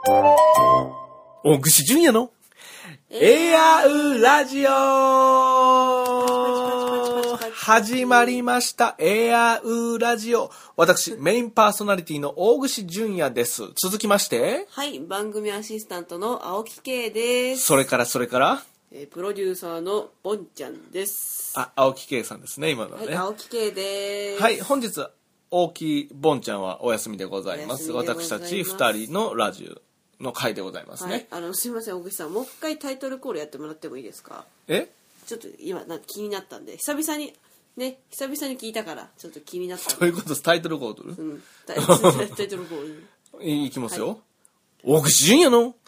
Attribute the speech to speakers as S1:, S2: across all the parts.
S1: 大串純也のエアウラジオ始まりました。エアウラジオ。私、メインパーソナリティの大串純也です。続きまして。
S2: はい、番組アシスタントの青木圭です。
S1: それから
S2: プロデューサーのボンちゃんです。
S1: 青木圭さんですね、今のはね。
S2: はい、青木圭です。
S1: はい、本日、大木ボンちゃんはお休みでございます。私たち2人のラジオの回でございますね。
S2: はい、すいません、大口さん、もう一回タイトルコールやってもらってもいいですか？
S1: ち
S2: ょっと今気になったんで、久々に聞いたからちょっと気になった。
S1: そういうことです。タイトルコール？
S2: うん、タイトルコール。
S1: いきますよ。はい、大口純也の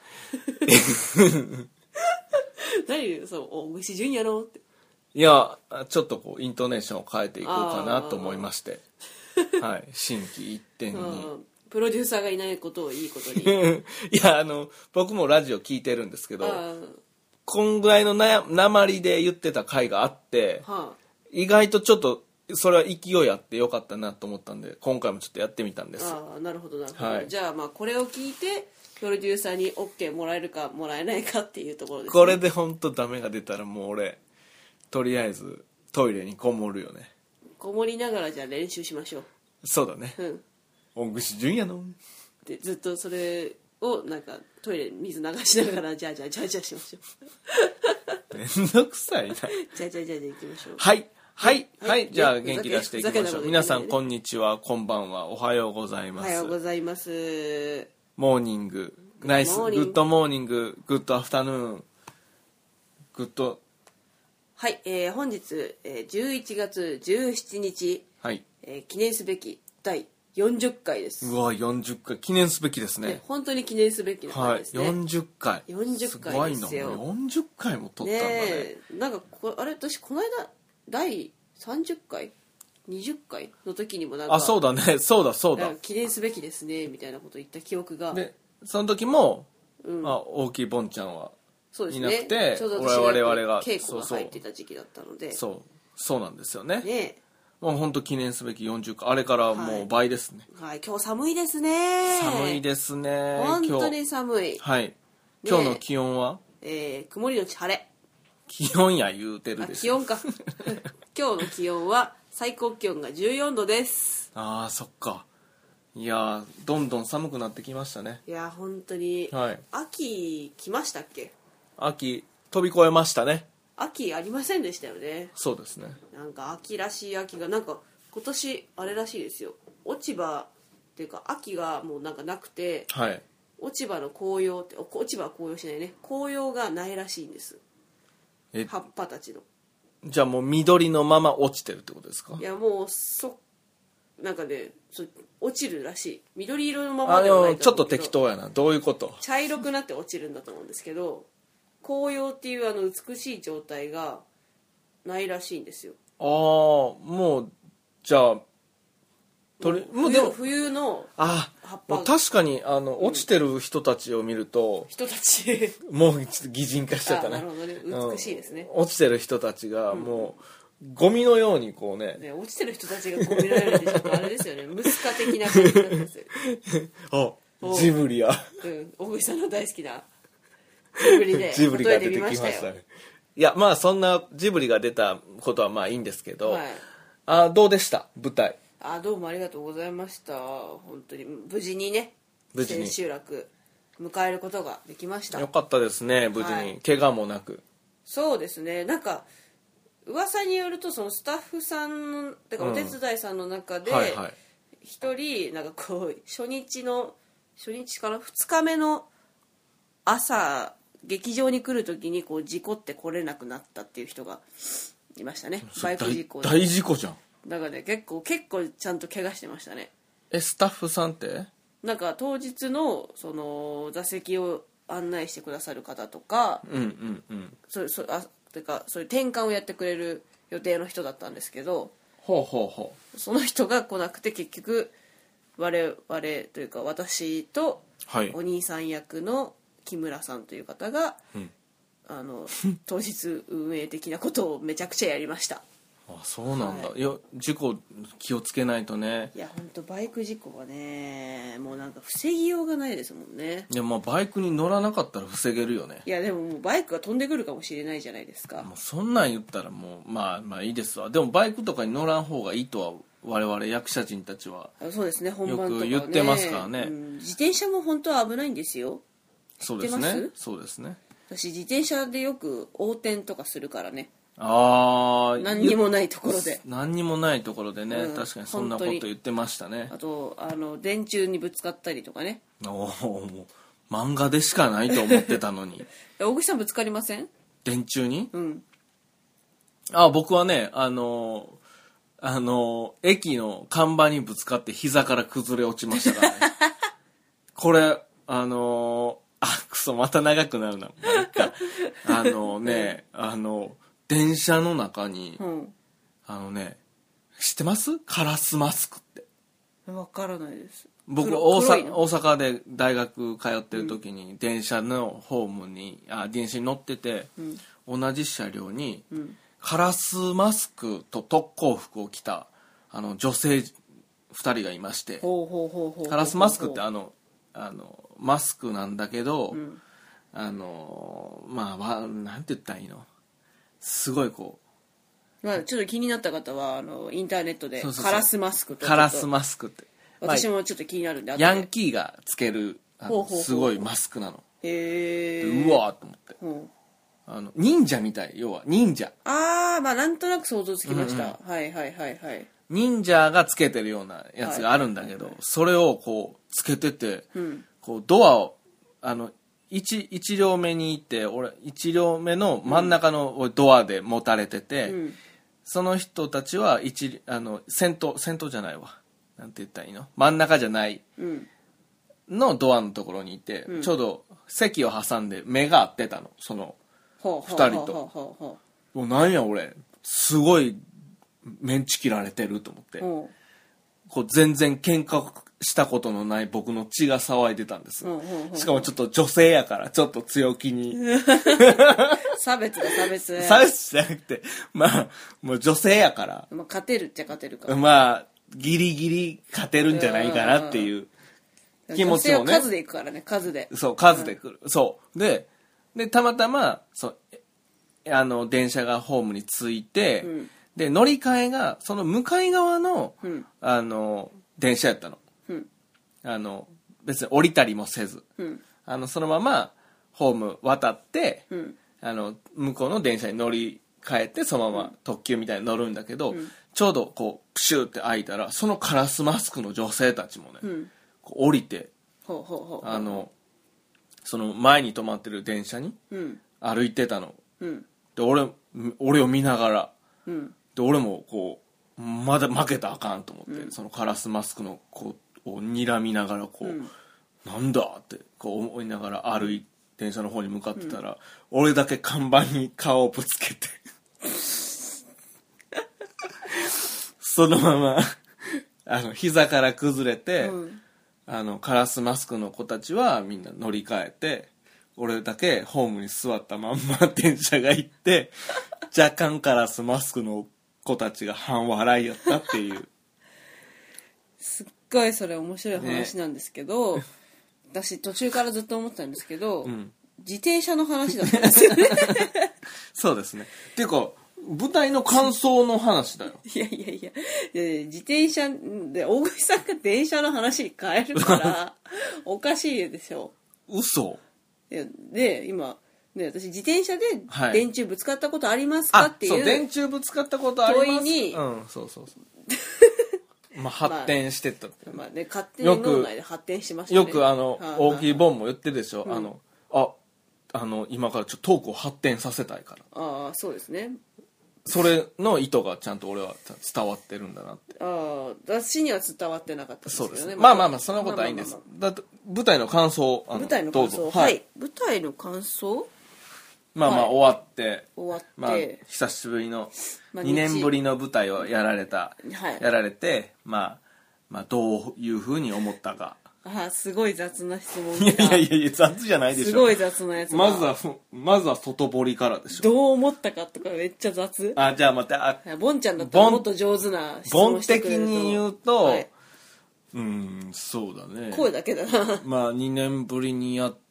S2: 何そう大口純也のって。
S1: いや、ちょっとこうイントネーションを変えていこうかなと思いまして、はい、心機一転に。
S2: プロデューサーがいないことをいいことに。
S1: いや、僕もラジオ聞いてるんですけど、こんぐらいの訛で言ってた回があって、意外とちょっとそれは勢いあってよかったなと思ったんで、今回もちょっとやってみたんです。
S2: なるほどなるほど、
S1: はい、
S2: じゃあまあこれを聞いてプロデューサーに OK もらえるかもらえないかっていうところですね。
S1: これで本当ダメが出たらもう俺とりあえずトイレにこもるよね。
S2: こもりながらじゃあ練習しましょう。
S1: そうだね。大串純也の
S2: でずっとそれをなんかトイレ水流しながらじゃあしましょ
S1: う。めんどくさいな。
S2: じゃあ行きましょう。
S1: はいじゃあ元気出していきましょう。皆さんこんにちは、こんばんは、おはようございます。
S2: おはようございます。
S1: モーニング、ナイス、グッドモーニング、グッドアフタヌーン、グッド。
S2: はい、本日、11月17日、
S1: はい、
S2: 記念すべき第40回です。
S1: うわ、40回記念すべきですね。
S2: 本当に記念すべきな回ですね。はい、
S1: 40回。
S2: 40回ですよ。
S1: すごいな。40回も撮ったんだね。
S2: なんか私この間第30回20回の時にもなんか
S1: そうだね、そうだ
S2: 記念すべきですねみたいなこと言った記憶が。
S1: でその時も、大きいボンちゃんはいなくて、
S2: ちょうど
S1: 我々が
S2: 稽古が入ってた時期だったので、
S1: そうなんですよね。もう本当記念すべき40回、あれからもう倍ですね。
S2: はい、今日寒いですね。
S1: 寒いですね。
S2: 本当に寒い。
S1: はい。今日の気温は？
S2: 曇りのち晴れ。
S1: 気温や言うてるでしょ。
S2: 気温か。今日の気温は最高気温が14度です。
S1: そっか。いやどんどん寒くなってきましたね。
S2: いや本当に、秋来ましたっけ？
S1: 秋飛び越えましたね。
S2: 秋ありませんでしたよね。
S1: そうですね。
S2: なんか秋らしい秋がなんか今年あれらしいですよ。落ち葉っていうか秋がもうなんかなくて、落ち葉の紅葉って落ち葉は紅葉しないね。紅葉がないらしいんです。葉っぱたちの。
S1: じゃあもう緑のまま落ちてるってことですか？
S2: いやもうなんかね落ちるらしい。緑色のままではないと思うけど。
S1: ちょっと適当やな。どういうこと？
S2: 茶色くなって落ちるんだと思うんですけど、紅葉っていう美しい状態がないらしいんですよ。
S1: もうじゃあ
S2: 冬の葉っぱ。
S1: 確かに落ちてる人たちを見ると、もう擬人化しちゃったね。
S2: なるほどね。美しいですね。
S1: 落ちてる人たちがもうゴミのようにこうね。
S2: 落ちてる人たちがゴミのようにちょっとあれですよね。ムスカ的な感じなんですよ。
S1: ジブリや。
S2: 大口さんの大好きな
S1: ジブリが出てきましたね。いやそんなジブリが出たことはまあいいんですけど、どうでした舞台？
S2: どうもありがとうございました。本当に無事にね、千秋楽迎えることができました。
S1: よかったですね、無事に、怪我もなく。
S2: そうですね。なんか噂によるとそのスタッフさんてかお手伝いさんの中で一人なんかこう初日から2日目の朝劇場に来る時にこう事故って来れなくなったっていう人がいましたね。バイク事故で。
S1: 大事故じゃん。
S2: だからね結構ちゃんと怪我してましたね。
S1: スタッフさんって
S2: なんか当日のその座席を案内してくださる方とか、そういう転換をやってくれる予定の人だったんですけど、その人が来なくて結局我々というか私とお兄さん役の木村さんという方が、当日運営的なことをめちゃくちゃやりました。
S1: あ、そうなんだ、いや事故気をつけないとね。
S2: いや本当バイク事故はねもうなんか防ぎようがないですもんね。
S1: いやまあバイクに乗らなかったら防げるよね。
S2: いやでももうバイクが飛んでくるかもしれないじゃないですか。
S1: もうそんなん言ったらもうまあいいですわ。でもバイクとかに乗らん方がいいとは我々役者陣たちは
S2: そうですね、本番とか、ね、
S1: よく言ってますからね、
S2: 自転車も本当は危ないんですよ。
S1: そうですね、そうですね。
S2: 私自転車でよく横転とかするからね。
S1: ああ、
S2: 何にもないところで。
S1: 何にもないところでね、確かにそんなこと言ってましたね。
S2: あと電柱にぶつかったりとかね。
S1: おお、もう漫画でしかないと思ってたのに。
S2: 大口さんぶつかりません？
S1: 電柱に？
S2: うん。
S1: 僕はね、駅の看板にぶつかって膝から崩れ落ちましたからね。これクソまた長くなるな。電車の中に、知ってます？カラスマスクって。
S2: わからないです。
S1: 僕大阪で大学通ってる時に電車のホームに電車に乗ってて、同じ車両に、カラスマスクと特攻服を着た女性2人がいまして、カラスマスクってマスクなんだけど、なんて言ったらいいの、すごいこう、
S2: ちょっと気になった方はインターネットでカラスマスクと
S1: カラスマスクって、
S2: 私もちょっと気になるんで、
S1: ヤンキーがつけるすごいマスクなの。
S2: へ
S1: え。うわーと思って。忍者みたい、要は忍者。
S2: なんとなく想像つきました、はいはいはいはい。
S1: 忍者がつけてるようなやつがあるんだけど、それをこうつけてて、こうドアを1両目にいて、俺1両目の真ん中のドアで持たれてて、その人たちは先頭じゃないわ、なんて言ったらいいの、真ん中じゃないのドアのところにいて、ちょうど席を挟んで目が合ってたの、その2人と。もうなんや俺すごいメンチ切られてると思って、こう全然喧嘩したことのない僕の血が騒いでたんです。しかもちょっと女性やからちょっと強気に
S2: 差別
S1: じゃなくて、もう女性やから、
S2: 勝てるっちゃ勝てるから、
S1: ギリギリ勝てるんじゃないかなっていう気持ちをね。
S2: 女性は数でいくからね、数で。
S1: そう、数で来る。そうでたまたま電車がホームに着いて、で乗り換えがその向かい側の、電車やったの、別に降りたりもせず、そのままホーム渡って、向こうの電車に乗り換えてそのまま特急みたいに乗るんだけど、ちょうどこうプシューって開いたらそのカラスマスクの女性たちもね、こう降りて、その前に止まってる電車に歩いてたの、で俺を見ながら、で俺もこうまだ負けたらあかんと思って、そのカラスマスクの子を睨みながらこう、なんだってこう思いながら電車の方に向かってたら、俺だけ看板に顔をぶつけてそのまま膝から崩れて、カラスマスクの子たちはみんな乗り換えて、俺だけホームに座ったまんま電車が行って若干カラスマスクの子たちが半笑いやったっていう
S2: すっごいそれ面白い話なんですけど、私途中からずっと思ってたんですけど、自転車の話だったんですよね
S1: そうですね。っていうか舞台の感想の話だよ。
S2: いや自転車で大口さんが電車の話に変えるからおかしいでしょ。
S1: 嘘
S2: で今ね、私自転車で電柱ぶつかったことありますかっていう、
S1: そう電柱ぶつかったことあります
S2: 問いに、
S1: そう発展してった、
S2: 勝手に脳内で発展しましたね。
S1: よく大木ボンも言ってるでしょ、今からちょっとトークを発展させたいから。
S2: そうですね。
S1: それの意図がちゃんと俺は伝わってるんだなって。
S2: 私には伝わってなかったですけどね。
S1: そうですね。そんなことはいいんです。だって舞台の感想
S2: 舞台の感想、
S1: どうぞ。
S2: はい。舞台の感想、
S1: 終わって、久しぶりの2年ぶりの舞台をやられて、どういうふうに思ったか。
S2: すごい雑な質問
S1: いやいや雑じゃないでしょ。
S2: すごい雑なやつ。
S1: まずは外堀からでしょ。
S2: どう思ったかとかめっちゃ雑。
S1: じゃあ待って。
S2: ボンちゃんだったらもっと上手な質問してくれると。
S1: ボン的に言うと、はい、そうだね。
S2: 声だけだな。
S1: 2年ぶりにやって、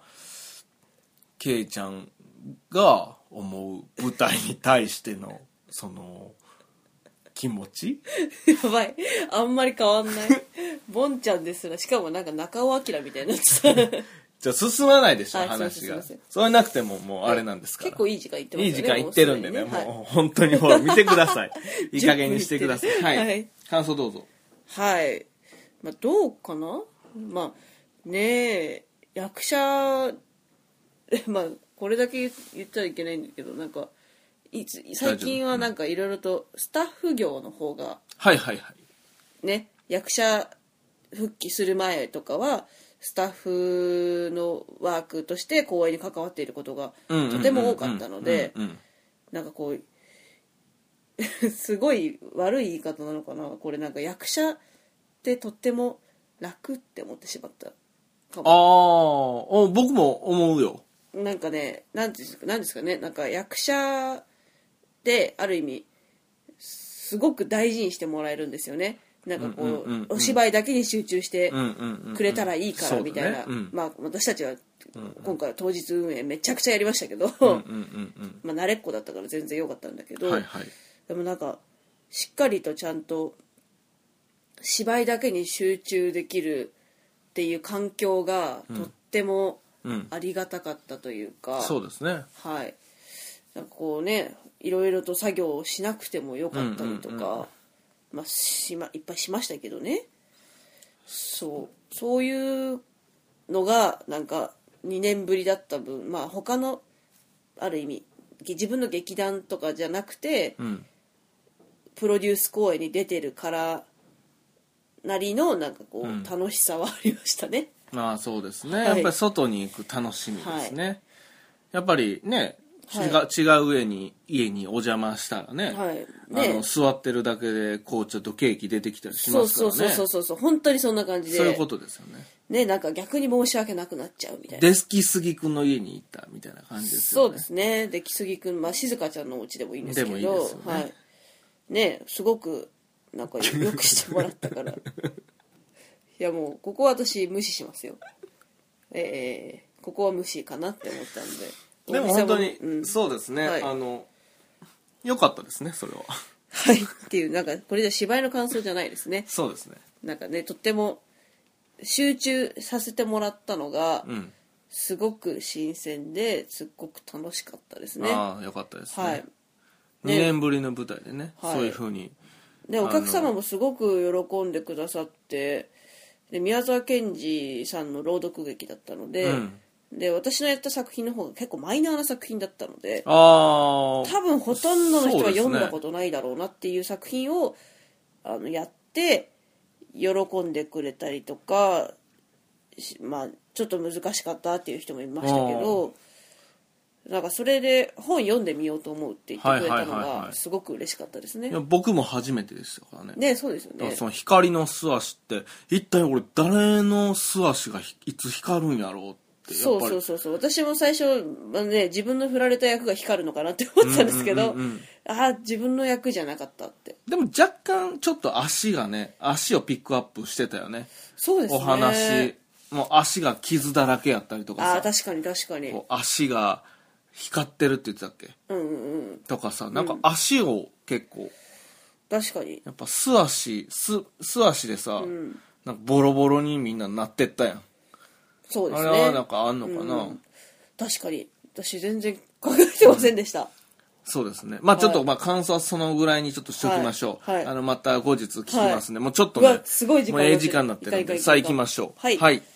S1: ケイちゃんが思う舞台に対してのその気持ち
S2: やばい、あんまり変わんない。ボンちゃんですら、しかもなんか中尾明みたいになってた。
S1: じゃあ進まないでしょ、話が。それなくてももうあれなんですから。
S2: 結構いい時間いってますよね。
S1: いい時間いってるんでね、もう本当にほら見てください。いい加減にしてください。はい。感想どうぞ。
S2: はい。どうかな。ねえ、役者これだけ言ったらいけないんだけど、なんか最近はなんかいろいろとスタッフ業の方がね、役者復帰する前とかはスタッフのワークとして公演に関わっていることがとても多かったので、なんかこうすごい悪い言い方なのかな、これなんか役者ってとっても楽って思ってしまったかも。
S1: 僕も思うよ。
S2: なんかね、なんですかね、なんか役者である意味すごく大事にしてもらえるんですよね。なんかこう、お芝居だけに集中してくれたらいいからみたいな。私たちは今回は当日運営めちゃくちゃやりましたけど、慣れっこだったから全然良かったんだけど、でもなんかしっかりとちゃんと芝居だけに集中できるっていう環境がとってもありがたかったというか、
S1: そうですね。
S2: はい。なんかこうね、いろいろと作業をしなくてもよかったりとか、いっぱいしましたけどね。そういうのがなんか2年ぶりだった分、他のある意味自分の劇団とかじゃなくて、プロデュース公演に出てるからなりのなんかこう、楽しさはありましたね。
S1: そうですね、やっぱり外に行く楽しみですね、やっぱりね、違う家にお邪魔したらね、座ってるだけでこうちょっとケーキ出てきたりしますからね。
S2: そう本当にそんな感じで、
S1: そういうことですよ
S2: ね。なんか逆に申し訳なくなっちゃうみたいな。
S1: 出来すぎくんの家に行ったみたいな感じですよね。
S2: そうですね、出来すぎくん、静香ちゃんのお家でもいいんですけど、
S1: でもいいですよね、
S2: ね、すごくなんかよくしてもらったからいやもうここは私無視しますよ。ここは無視かなって思ったんで。
S1: でも本当に、そうですね、良かったですね、それは。
S2: はいっていう、なんかこれじゃ芝居の感想じゃないですね。
S1: そうですね。
S2: なんかね、とっても集中させてもらったのが、すごく新鮮ですっごく楽しかったですね。
S1: 良かったですね。2年ぶりの舞台でね、そういう風に。
S2: でお客様もすごく喜んでくださって、で宮沢賢治さんの朗読劇だったので、で私のやった作品の方が結構マイナーな作品だったので、多分ほとんどの人は読んだことないだろうなっていう作品をやって喜んでくれたりとか、ちょっと難しかったっていう人もいましたけど、なんかそれで本読んでみようと思うって言ってくれたのがすごく嬉しかったですね。
S1: 僕も初めてでしたからね。
S2: ね、そうですよね。
S1: その光の素足って一体俺誰の素足がいつ光るんやろうって。
S2: そう私も最初、自分の振られた役が光るのかなって思ったんですけど、自分の役じゃなかったって。
S1: でも若干ちょっと足をピックアップしてたよね。
S2: そうですね。
S1: お話もう足が傷だらけやったりとかさ。
S2: 確かに
S1: 足が光ってるって言ってたっけ、とかさ、なんか足を結構、
S2: 確かに
S1: やっぱ素足でさ、なんかボロボロにみんななってったやん。
S2: そうですね。
S1: あれはなんかあんのかな、
S2: 確かに私全然考えてませんでした、
S1: そうですね。ちょっと感想はそのぐらいにちょっとしておきましょう、また後日聞きますね、もうちょっとね、
S2: すごい時間
S1: もう時間になってるんで、さあ行きましょう。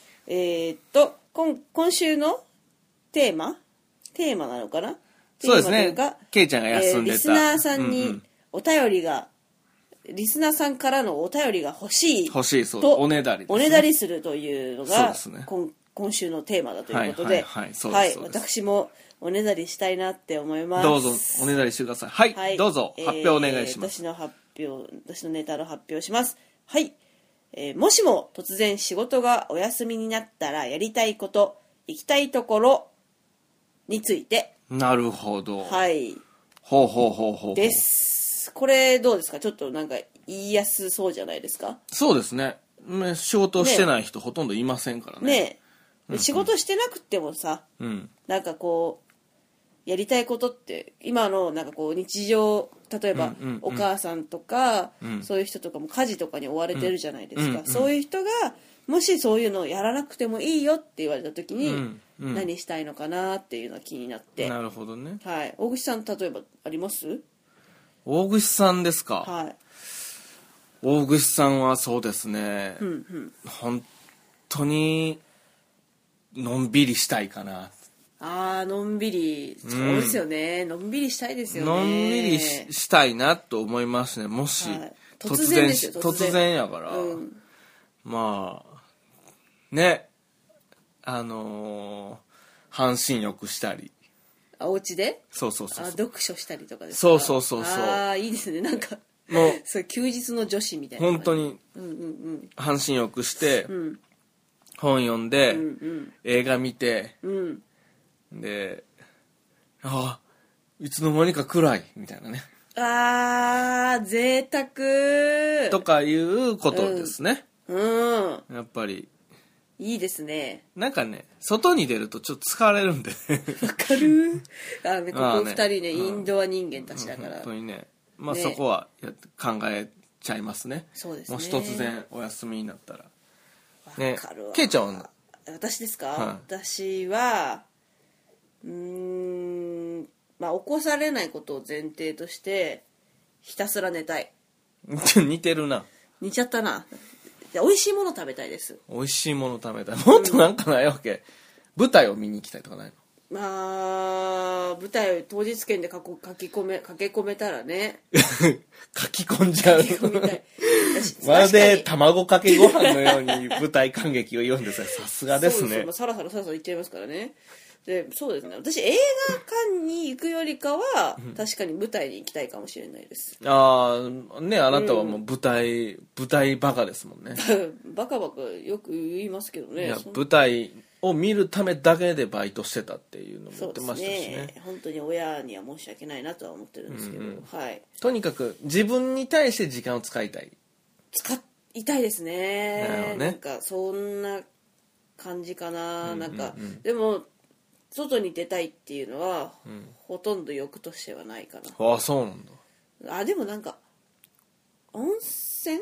S2: 今週のテーマなのかな。
S1: そうですね。ケイちゃんが休んでた、
S2: リスナーさんにお便りが、リスナーさんからのお便りが欲しい
S1: そうおねだりですね。
S2: おねだりするというのが
S1: そうですね、
S2: 今週のテーマだということで、私もおねだりしたいなって思います。
S1: どうぞおねだりしてください。どうぞ発表お願いします。
S2: 私のネタの発表します。はい。 もしも突然仕事がお休みになったらやりたいこと、行きたいところについて。
S1: なるほど。
S2: はい。
S1: ほうほうほうほう。
S2: です。これどうですか？ちょっとなんか言いやすそうじゃないですか？
S1: そうですね。仕事してない人ほとんどいませんからね。
S2: ねえ。仕事してなくてもさ、なんかこうやりたいことって今のなんかこう日常、例えばお母さんとか、そういう人とかも家事とかに追われてるじゃないですか、そういう人がもしそういうのをやらなくてもいいよって言われた時に、何したいのかなっていうのが気になって。
S1: なるほどね。
S2: はい。大口さん例えばあります？
S1: 大口さんですか？
S2: はい。
S1: 大口さんはそうですね、本当にのんびりしたいかな。
S2: のんびり、そうですよね、のんびりしたいですよね。
S1: のんびりしたいなと思いますね。もし、
S2: 突然ですよ。
S1: 突然やから、まあね、半身浴したり、
S2: お家で
S1: そう
S2: 読書したりとかです
S1: か？そう
S2: いいですね。なんかもうそれ休日の女子みたいな
S1: 本当に半身浴して、本読んで、映画見て、で、いつの間にか暗いみたいなね。
S2: 贅沢
S1: とかいうことですね。やっぱり
S2: いいですね。
S1: なんかね、外に出るとちょっと疲れるんでね。
S2: わかる。ここ二人ね、インドア人間たちだから。
S1: 本当にね、まあそこは考えちゃいますね。
S2: そうですね。
S1: もし突然お休みになったら。
S2: わかるわ。
S1: ケイちゃんは？
S2: 私ですか？私はまあ起こされないことを前提としてひたすら寝たい。
S1: 似てるな。
S2: 似ちゃったな。美味しいもの食べたいです。
S1: 美味しいもの食べたい。もっとなんかないわけ？舞台を見に行きたいとかないの？
S2: 舞台を当日券で駆け込めたらね。
S1: 書き込んじゃう。
S2: 書き込みたい。
S1: まるで卵かけご飯のように舞台観劇を言うんですが、さすがですね。
S2: さらさら言っちゃいますからね。で、そうですね。私映画館に行くよりかは、確かに舞台に行きたいかもしれないです。
S1: ね、あなたはもう舞台バカですもんね。
S2: バカよく言いますけどね。
S1: いや、舞台を見るためだけでバイトしてたっていうのも言ってましたしね。
S2: そうですね。本当に親には申し訳ないなとは思ってるんですけど、はい。
S1: とにかく自分に対して時間を使いたい。
S2: 使いたいですね。
S1: なるほどね。
S2: なんかそんな感じかな。なんかでも外に出たいっていうのは、ほとんど欲としてはないかな。
S1: そうなん
S2: だ。でもなんか温泉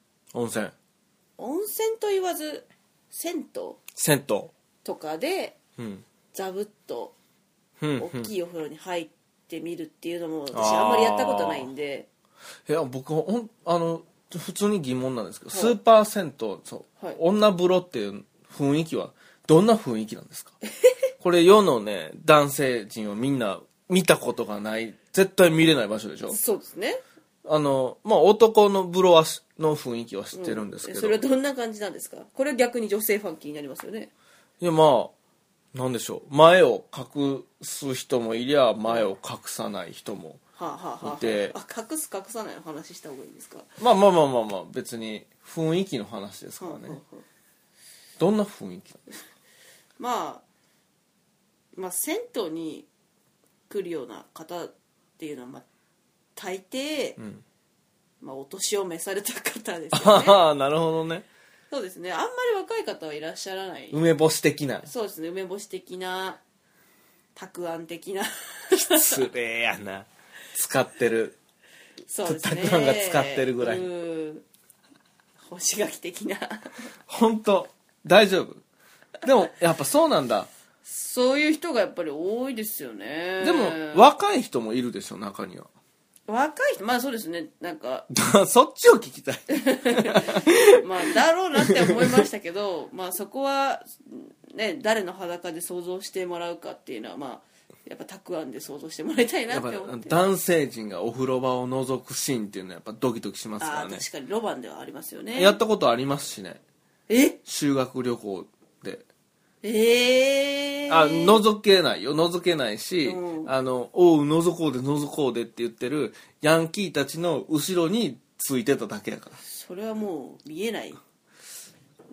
S2: と言わず銭湯とかで、ザブッと大きいお風呂に入ってみるっていうのも私あんまりやったことないんで。
S1: いや僕普通に疑問なんですけど、スーパー銭湯女風呂っていう雰囲気はどんな雰囲気なんですか？これ世のね男性陣はみんな見たことがない、絶対見れない場所でしょ？
S2: そうですね。
S1: まあ男の風呂の雰囲気は知ってるんですけど、
S2: それはどんな感じなんですか？これ逆に女性ファン気になりますよね。
S1: いやまあなんでしょう、前を隠す人もいりゃ前を隠さない人もいて、
S2: 隠す隠さないの話した方がいいんですか？
S1: まあ別に雰囲気の話ですからね。どんな雰囲気なんですか？
S2: まあ銭湯に来るような方っていうのは大抵、お年を召された方ですよね。
S1: なるほどね。
S2: そうですね。あんまり若い方はいらっしゃらない。
S1: 梅干し的な。
S2: そうですね。梅干し的な、たくあん的な。
S1: 失礼やな。使ってる。
S2: そうですね。
S1: たくあんが使ってるぐらい。
S2: 干し柿的な。
S1: 本当大丈夫？でもやっぱそうなんだ。
S2: そういう人がやっぱり多いですよね。
S1: でも若い人もいるでしょ、中には。
S2: 若い人、そうですね。なんか
S1: そっちを聞きたい。
S2: だろうなって思いましたけど、そこはね、誰の裸で想像してもらうかっていうのはやっぱたくあんで想像してもらいたいなって思って。
S1: 男性陣がお風呂場を覗くシーンっていうのはやっぱドキドキしますからね。
S2: 確かにロマンではありますよね。
S1: やったことありますしね。修学旅行で。覗けないし、覗こうでって言ってるヤンキーたちの後ろについてただけやから。
S2: それはもう見えない。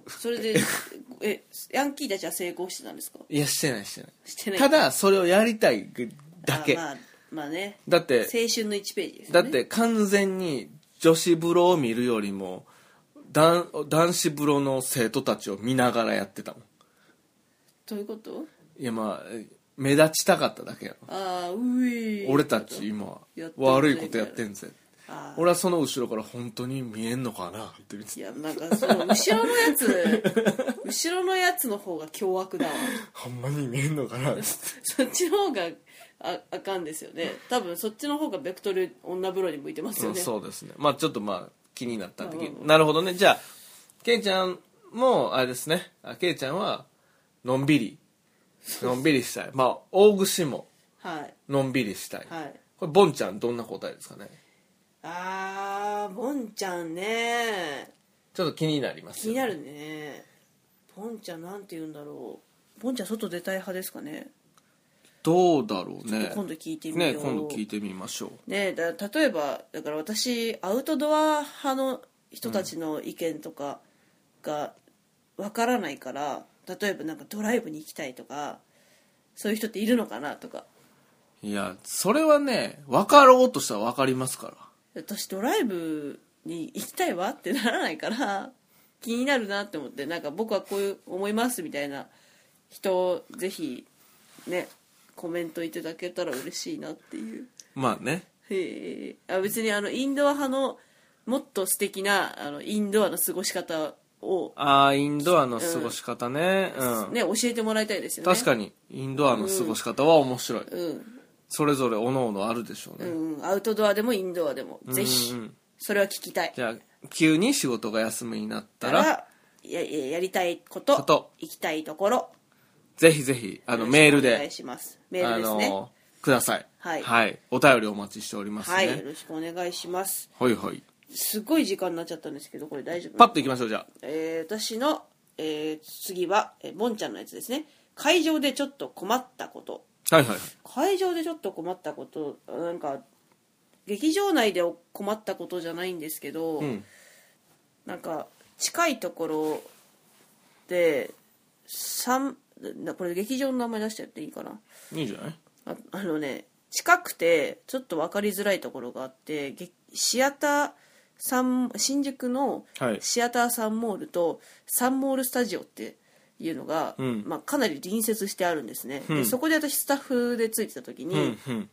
S2: それでヤンキーたちは成功してたんですか？
S1: いや、してないただそれをやりたいだけ。
S2: まあね、
S1: だって
S2: 青春の1ページです
S1: ね。だって完全に女子風呂を見るよりも男子風呂の生徒たちを見ながらやってたもん。
S2: どういうこと？
S1: いや、まあ目立ちたかっただけやろ。俺たち今悪いことやってんぜ。俺はその後ろから本当に見えんのかなって見て。
S2: いや、なんかその後ろのやつの方が凶悪だわ。
S1: ほんまに見えんのかな
S2: そっちの方があかんですよね。多分そっちの方がベクトル女風呂に向いてますよね。
S1: そうですね。まあちょっと気になったんで、なるほどね。じゃあケイちゃんもあれですね。ケイちゃんはのんびりしたい。まあ大串ものんびりしたい。これボンちゃんどんな答えですかね？
S2: ボンちゃんね、
S1: ちょっと気になります。
S2: 気になるね。ボンちゃんなんて言うんだろう。ボンちゃん外出たい派ですかね？
S1: どうだろうね。
S2: 今度聞いてみよう。
S1: 今度聞いてみましょう。
S2: ね、例えばだから私アウトドア派の人たちの意見とかがわからないから、例えばなんかドライブに行きたいとかそういう人っているのかなとか。
S1: いや、それはね、分かろうとしたら分かりますから。
S2: 私ドライブに行きたいわってならないから気になるなって思って、なんか僕はこういう思いますみたいな人ぜひねコメントいただけたら嬉しいなっていう。
S1: まあね。
S2: 別にインドア派のもっと素敵なインドアの過ごし方を
S1: インドアの過ごし方ね、
S2: ね、教えてもらいたいですよね。
S1: 確かにインドアの過ごし方は面白い、それぞれ各々あるでしょうね、
S2: アウトドアでもインドアでもぜひそれは聞きたい。
S1: じゃあ急に仕事が休みになったら
S2: やりたいこと行きたいところ
S1: ぜひぜひメールで
S2: お願いします。メールですね、
S1: ください。はい、お便りお待ちしておりますね。
S2: はい、よろしくお願いします。
S1: はいはい。
S2: すごい時間になっちゃったんですけどこれ大丈夫？
S1: パッといきましょう。じゃあ、
S2: 私の、次はボンちゃんのやつですね。会場でちょっと困ったこと。
S1: はいはい。
S2: 会場でちょっと困ったこと、なんか劇場内で困ったことじゃないんですけど、なんか近いところでこれ劇場の名前出してやっていいかな？
S1: いいんじゃない？
S2: 近くてちょっと分かりづらいところがあって、シアター新宿のシアターサンモールとサンモールスタジオっていうのが、かなり隣接してあるんですね、でそこで私スタッフでついてた時に、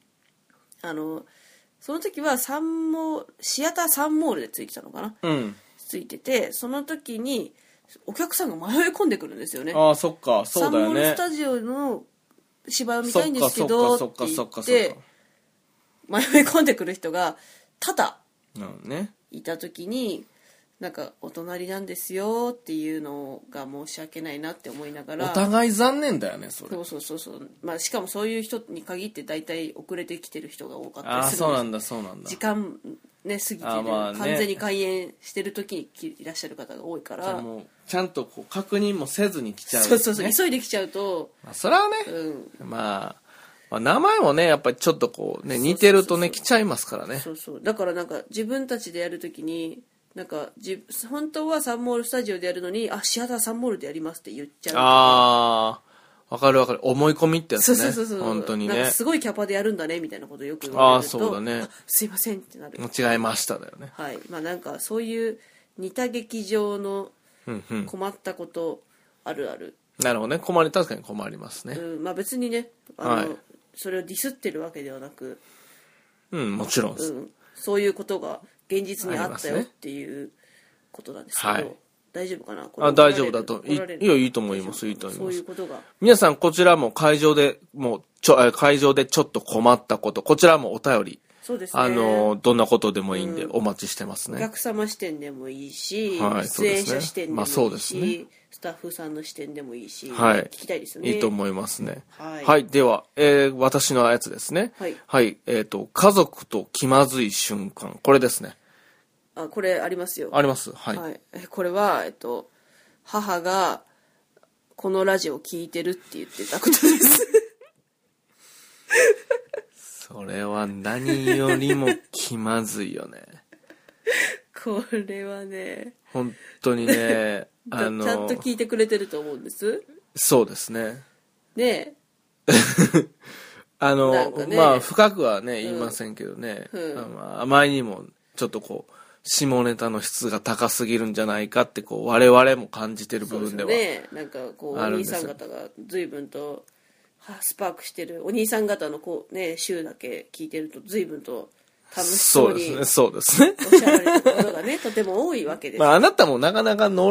S2: その時はシアターサンモールでついてたのかな、ついてて、その時にお客さんが迷い込んでくるんですよね。
S1: そっか、そうだよね。
S2: サンモールスタジオの芝居を見たいんですけどって言って迷い込んでくる人が多々いた時に、なんかお隣なんですよっていうのが申し訳ないなって思いながら、
S1: お互い残念だよねそれ。
S2: そう、しかもそういう人に限って大体遅れてきてる人が多かったりするんです。
S1: そうなんだ。
S2: 時間ね過ぎて完全に開演してる時にいらっしゃる方が多いから、
S1: もうちゃんと確認もせずに来ちゃう、
S2: ね、そう急いで来ちゃうと、
S1: それはね、名前もねやっぱりちょっと似てるとね来ちゃいますからね。
S2: だからなんか自分たちでやるときになんか本当はサンモールスタジオでやるのにシアターサンモールでやりますって言っちゃう。
S1: わかる思い込みってやつね。本当にね、
S2: なんかすごいキャパでやるんだねみたいなことをよく言われると、
S1: そうだね、
S2: すいませんってなる。
S1: 違いましただよね。
S2: はい、なんかそういう似た劇場の困ったことあるある。
S1: なるほどね。確かに困りますね。
S2: 別にねそれをディスってるわけではなく、
S1: もちろんです、
S2: そういうことが現実にあったよっていうことなんですけど、大丈夫かな？
S1: 大丈夫だと。いいと思います。
S2: そういうことが。
S1: 皆さんこちらも会場でちょっと困ったこと、こちらもお便り。
S2: そうですね。
S1: どんなことでもいいんでお待ちしてますね。
S2: お客様視点でもいいし、出演者視点でもいいし、スタッフさんの視点でもいいし、聞きたいですよね。
S1: いいと思いますね。はい。では、私のやつですね。はい。家族と気まずい瞬間。これですね。
S2: これありますよ。
S1: あります。はい。
S2: これは母がこのラジオ聞いてるって言ってたことです。
S1: それは何よりも気まずいよね。
S2: これはね、
S1: 本当にね、
S2: ちゃんと聞いてくれてると思うんです。
S1: そうですね。
S2: ね
S1: まあ深くはね言いませんけどね、あまりにもちょっとこう下ネタの質が高すぎるんじゃないかってこう我々も感じてる部分ではあるんですよ。
S2: そうですね。なんかこうお兄さん方が随分とスパークしてるお兄さん方のこうね週だけ聞いてると随分と楽しそうに
S1: そうですね
S2: おっしゃられるところがねとても多いわけです。
S1: まああなたもなかなか乗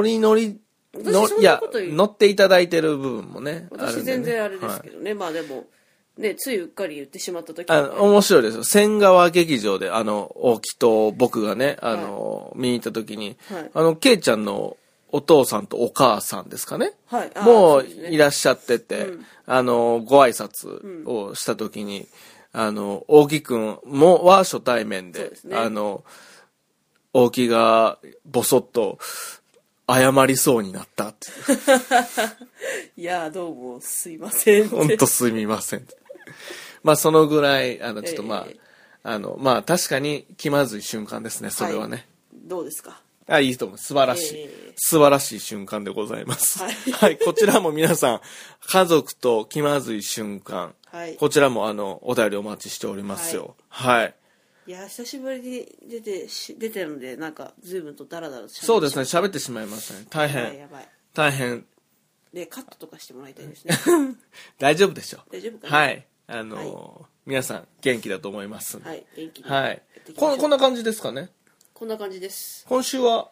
S1: っていただいてる部分もね。
S2: 私全然あれですけどね、はい、まあでもね、ついうっかり言ってしまった時
S1: 面白いですよ。千川劇場で大木と僕がね見に行った時に、はい、ケイちゃんのお父さんとお母さんですかね、はい、もういらっしゃってて、ご挨拶をした時に、大木くんもは初対面で、大木がボソッと謝りそうになったって
S2: いやどうもすいません
S1: 本当すみませんまあそのぐらいちょっとまあ、まあ確かに気まずい瞬間ですねそれはね、はい、
S2: どうですか。
S1: いいと思う。素晴らしい、素晴らしい瞬間でございます。はい、はい、こちらも皆さん、家族と気まずい瞬間、はい、こちらもお便りお待ちしておりますよ。はい。はい、
S2: いや久しぶりに出てるのでなんか随分とダラダラ
S1: そうですね喋ってしまいましたね。大変
S2: やばい
S1: 大変
S2: でカットとかしてもらいたいですね
S1: 大丈夫でしょう。
S2: 大丈夫かな。
S1: はい皆さん元気だと思います。
S2: はい元気に
S1: はい。こんな感じですかね。
S2: こんな感じです。
S1: 今週は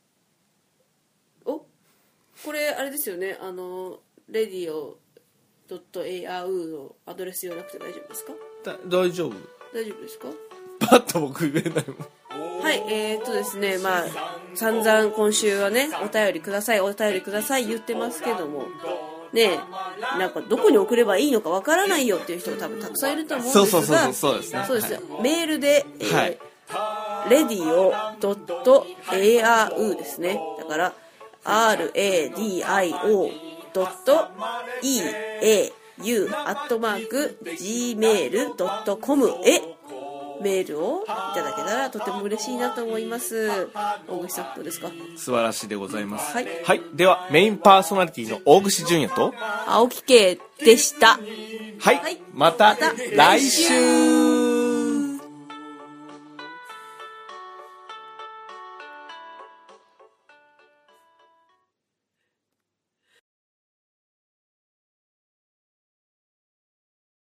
S2: これあれですよねradio.ar のアドレス言わなくて大丈夫ですか。
S1: 大丈夫
S2: ですか。
S1: パッと僕言えないもん。
S2: はいですねまあ散々今週はねお便りください言ってますけどもねなんかどこに送ればいいのかわからないよっていう人が多分たくさんいると思うんですが
S1: そうですね。
S2: そうです、
S1: はい、
S2: メールで、radio.ar ですね。だから radio.eau@gmail.com へメールをいただけたらとても嬉しいなと思います。大串さんどうですか。
S1: 素晴らしいでございます。
S2: はい、
S1: はい、ではメインパーソナリティの大串純也と
S2: 青木圭でした。
S1: はい、また来週。